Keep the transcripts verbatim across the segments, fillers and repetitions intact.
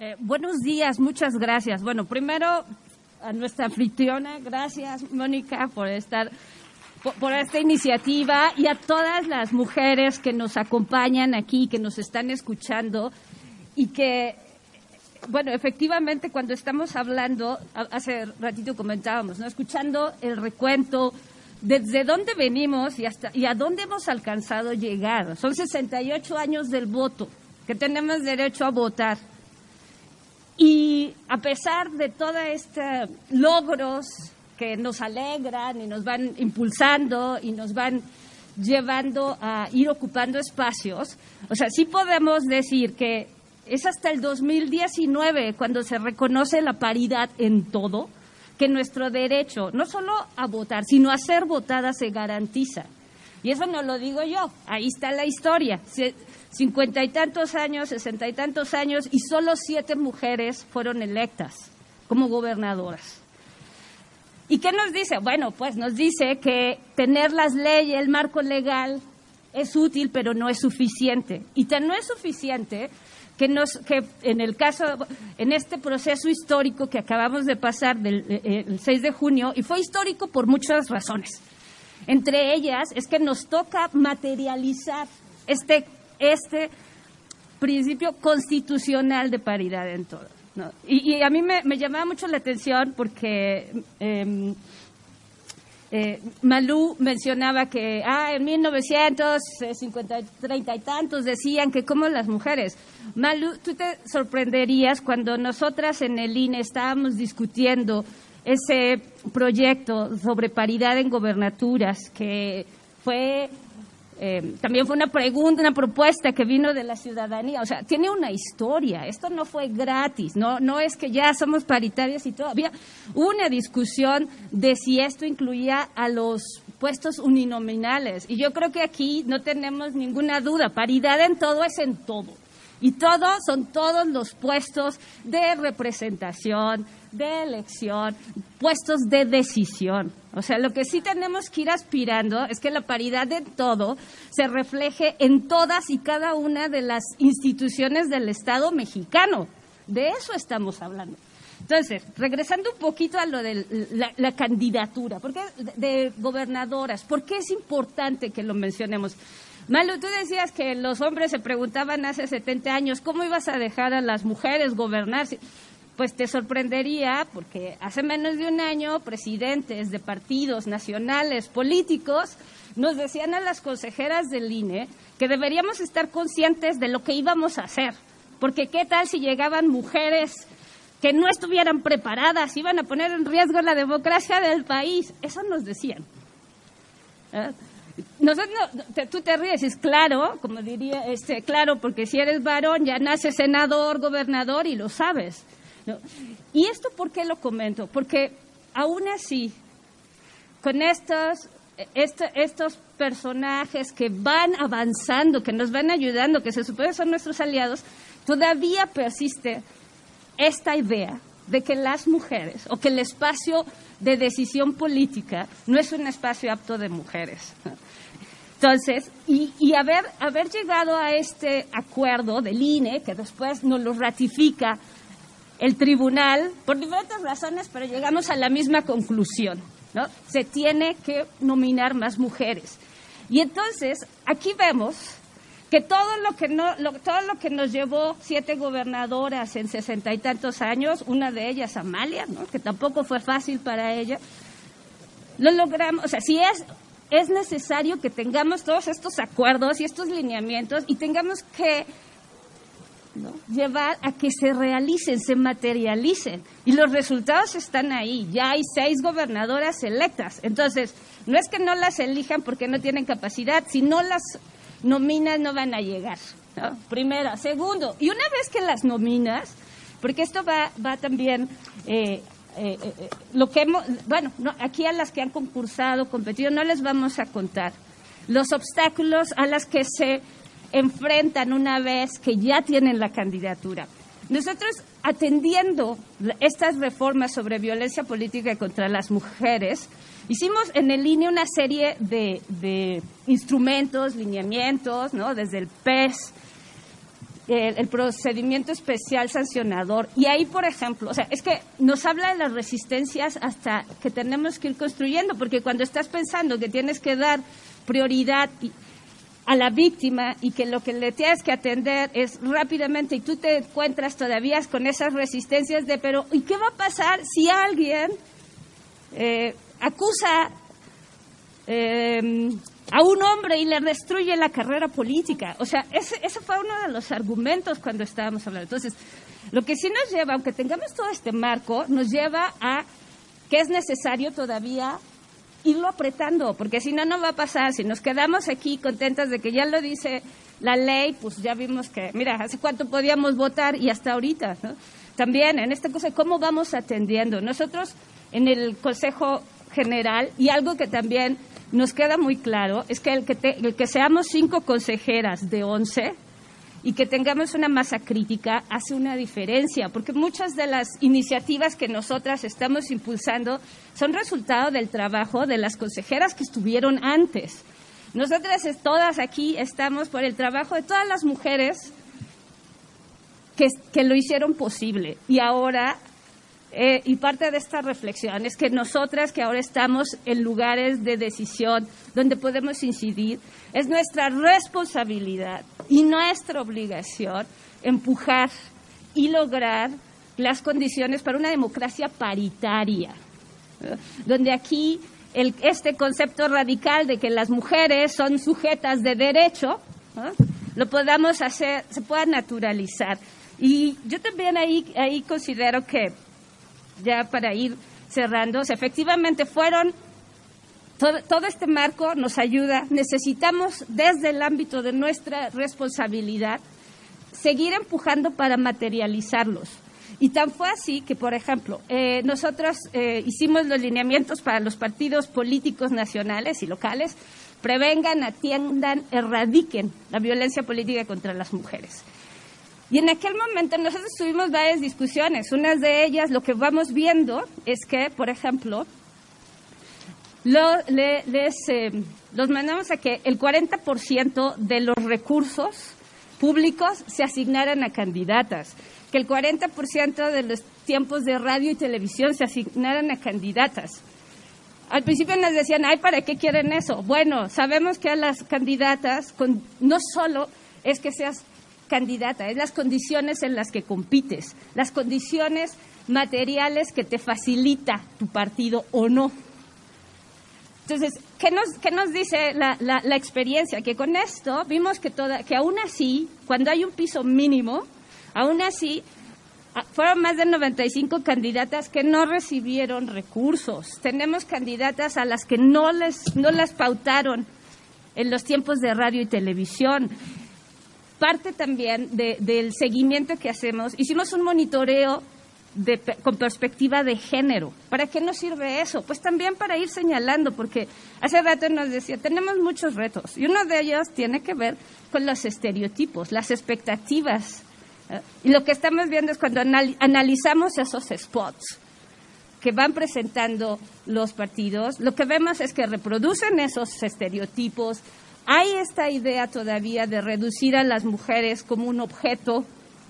Eh, buenos días, muchas gracias. Bueno, primero a nuestra anfitriona, gracias Mónica por estar, por, por esta iniciativa, y a todas las mujeres que nos acompañan aquí, que nos están escuchando y que, bueno, efectivamente cuando estamos hablando, hace ratito comentábamos, ¿no? Escuchando el recuento desde dónde venimos y hasta y a dónde hemos alcanzado llegar. Son sesenta y ocho años del voto, que tenemos derecho a votar. Y a pesar de todos estos logros que nos alegran y nos van impulsando y nos van llevando a ir ocupando espacios, o sea, sí podemos decir que es hasta el dos mil diecinueve cuando se reconoce la paridad en todo, que nuestro derecho, no solo a votar, sino a ser votada, se garantiza. Y eso no lo digo yo, ahí está la historia. Cincuenta y tantos años, sesenta y tantos años, y solo siete mujeres fueron electas como gobernadoras. ¿Y qué nos dice? Bueno, pues nos dice que tener las leyes, el marco legal, es útil, pero no es suficiente. Y tan no es suficiente que, nos, que en el caso, en este proceso histórico que acabamos de pasar del eh, el seis de junio, y fue histórico por muchas razones. Entre ellas es que nos toca materializar este, este principio constitucional de paridad en todo, ¿no? Y, y a mí me, me llamaba mucho la atención porque eh, eh, Malú mencionaba que ah, en mil novecientos cincuenta, treinta y tantos decían que como las mujeres. Malú, tú te sorprenderías cuando nosotras en el I N E estábamos discutiendo ese proyecto sobre paridad en gobernaturas, que fue eh, también fue una pregunta, una propuesta que vino de la ciudadanía. O sea, tiene una historia. Esto no fue gratis, no no es que ya somos paritarias y todo. Había una discusión de si esto incluía a los puestos uninominales, y yo creo que aquí no tenemos ninguna duda. Paridad en todo es en todo. Y todos son todos los puestos de representación, de elección, puestos de decisión. O sea, lo que sí tenemos que ir aspirando es que la paridad de todo se refleje en todas y cada una de las instituciones del Estado mexicano. De eso estamos hablando. Entonces, regresando un poquito a lo de la, la candidatura, ¿por qué de, de gobernadoras? ¿Por qué es importante que lo mencionemos? Malu, tú decías que los hombres se preguntaban hace setenta años, ¿cómo ibas a dejar a las mujeres gobernar? Pues te sorprendería, porque hace menos de un año presidentes de partidos nacionales, políticos, nos decían a las consejeras del I N E que deberíamos estar conscientes de lo que íbamos a hacer, porque qué tal si llegaban mujeres que no estuvieran preparadas, iban a poner en riesgo la democracia del país. Eso nos decían. ¿Eh? Nosotros, no, tú te ríes, es claro, como diría, este, claro, porque si eres varón ya naces senador, gobernador y lo sabes, ¿no? ¿Y esto por qué lo comento? Porque aún así, con estos, este, estos personajes que van avanzando, que nos van ayudando, que se supone son nuestros aliados, todavía persiste esta idea de que las mujeres, o que el espacio de decisión política no es un espacio apto de mujeres. Entonces, y, y haber, haber llegado a este acuerdo del I N E, que después nos lo ratifica el tribunal, por diferentes razones, pero llegamos a la misma conclusión, ¿no? Se tiene que nominar más mujeres. Y entonces, aquí vemos que todo lo que no, lo, todo lo que nos llevó siete gobernadoras en sesenta y tantos años, una de ellas Amalia, ¿no? Que tampoco fue fácil para ella, lo logramos. O sea, si es es necesario que tengamos todos estos acuerdos y estos lineamientos y tengamos que, ¿no?, llevar a que se realicen, se materialicen. Y los resultados están ahí. Ya hay seis gobernadoras electas. Entonces, no es que no las elijan porque no tienen capacidad. Si no las nominas, no van a llegar, ¿no? Primero. Segundo, y una vez que las nominas, porque esto va, va también... Eh, Eh, eh, lo que hemos, bueno, no, aquí a las que han concursado, competido, no les vamos a contar los obstáculos a las que se enfrentan una vez que ya tienen la candidatura. Nosotros, atendiendo estas reformas sobre violencia política contra las mujeres, hicimos en el I N E una serie de, de instrumentos, lineamientos, ¿no?, desde el P E S, el, el procedimiento especial sancionador. Y ahí, por ejemplo, o sea, es que nos habla de las resistencias hasta que tenemos que ir construyendo, porque cuando estás pensando que tienes que dar prioridad a la víctima y que lo que le tienes que atender es rápidamente, y tú te encuentras todavía con esas resistencias de, pero ¿y qué va a pasar si alguien eh, acusa eh, a un hombre y le destruye la carrera política? O sea, ese, ese fue uno de los argumentos cuando estábamos hablando. Entonces, lo que sí nos lleva, aunque tengamos todo este marco, nos lleva a que es necesario todavía irlo apretando, porque si no, no va a pasar. Si nos quedamos aquí contentas de que ya lo dice la ley, pues ya vimos que, mira, hace cuánto podíamos votar y hasta ahorita, ¿no? También en esta cosa, ¿cómo vamos atendiendo? Nosotros en el Consejo General, y algo que también nos queda muy claro, es que el que, te, el que seamos cinco consejeras de once y que tengamos una masa crítica hace una diferencia, porque muchas de las iniciativas que nosotras estamos impulsando son resultado del trabajo de las consejeras que estuvieron antes. Nosotras todas aquí estamos por el trabajo de todas las mujeres que, que lo hicieron posible. Y ahora, eh, y parte de esta reflexión es que nosotras que ahora estamos en lugares de decisión donde podemos incidir, es nuestra responsabilidad y nuestra obligación empujar y lograr las condiciones para una democracia paritaria, ¿no? Donde aquí el, este concepto radical de que las mujeres son sujetas de derecho, ¿no?, lo podamos hacer, se pueda naturalizar. Y yo también ahí, ahí considero que, ya para ir cerrando, o sea, efectivamente fueron, todo, todo este marco nos ayuda, necesitamos desde el ámbito de nuestra responsabilidad seguir empujando para materializarlos. Y tan fue así que, por ejemplo, eh, nosotros eh, hicimos los lineamientos para los partidos políticos nacionales y locales, prevengan, atiendan, erradiquen la violencia política contra las mujeres. Y en aquel momento nosotros tuvimos varias discusiones. Una de ellas, lo que vamos viendo es que, por ejemplo, lo, le, les eh, los mandamos a que el cuarenta por ciento de los recursos públicos se asignaran a candidatas, que el cuarenta por ciento de los tiempos de radio y televisión se asignaran a candidatas. Al principio nos decían, ay, ¿para qué quieren eso? Bueno, sabemos que a las candidatas, con, no solo es que seas candidata, es las condiciones en las que compites, las condiciones materiales que te facilita tu partido o no. Entonces, ¿qué nos, qué nos dice la, la, la experiencia? Que con esto vimos que, toda, que aún así, cuando hay un piso mínimo, aún así, fueron más de noventa y cinco candidatas que no recibieron recursos. Tenemos candidatas a las que no les no las pautaron en los tiempos de radio y televisión. Parte también de, del seguimiento que hacemos, hicimos un monitoreo de, con perspectiva de género. ¿Para qué nos sirve eso? Pues también para ir señalando, porque hace rato nos decía, tenemos muchos retos, y uno de ellos tiene que ver con los estereotipos, las expectativas. ¿eh? Y lo que estamos viendo es cuando anal, analizamos esos spots que van presentando los partidos, lo que vemos es que reproducen esos estereotipos. Hay esta idea todavía de reducir a las mujeres como un objeto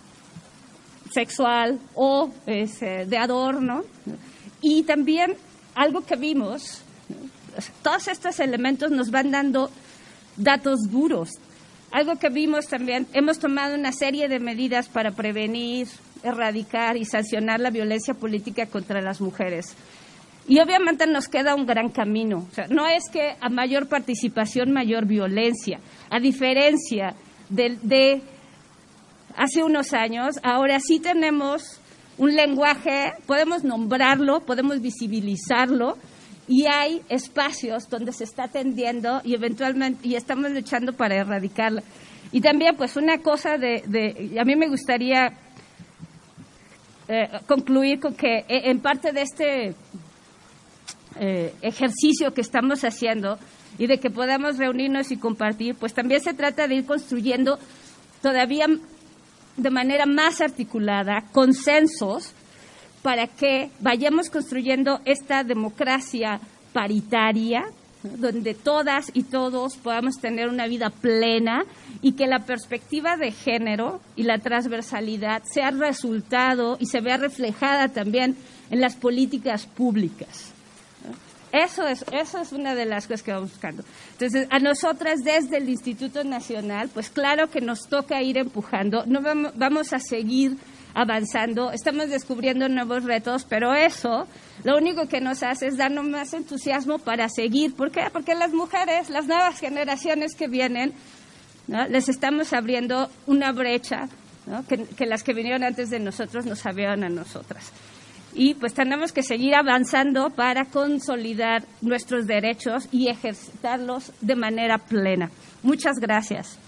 sexual o es, eh, de adorno. Y también algo que vimos, ¿no?, todos estos elementos nos van dando datos duros. Algo que vimos también, hemos tomado una serie de medidas para prevenir, erradicar y sancionar la violencia política contra las mujeres. Y obviamente nos queda un gran camino. O sea, no es que a mayor participación, mayor violencia. A diferencia de, de hace unos años, ahora sí tenemos un lenguaje, podemos nombrarlo, podemos visibilizarlo, y hay espacios donde se está atendiendo y eventualmente y estamos luchando para erradicarla. Y también, pues, una cosa de, de a mí me gustaría eh, concluir con que en parte de este Eh, ejercicio que estamos haciendo y de que podamos reunirnos y compartir, pues también se trata de ir construyendo todavía de manera más articulada consensos para que vayamos construyendo esta democracia paritaria, ¿no?, donde todas y todos podamos tener una vida plena y que la perspectiva de género y la transversalidad sea resultado y se vea reflejada también en las políticas públicas. Eso es, eso es una de las cosas que vamos buscando. Entonces, a nosotras desde el Instituto Nacional, pues claro que nos toca ir empujando, no vamos, vamos a seguir avanzando, estamos descubriendo nuevos retos, pero eso lo único que nos hace es darnos más entusiasmo para seguir. ¿Por qué? Porque las mujeres, las nuevas generaciones que vienen, ¿no?, les estamos abriendo una brecha, ¿no?, que, que las que vinieron antes de nosotros nos abrieron a nosotras. Y pues tenemos que seguir avanzando para consolidar nuestros derechos y ejercitarlos de manera plena. Muchas gracias.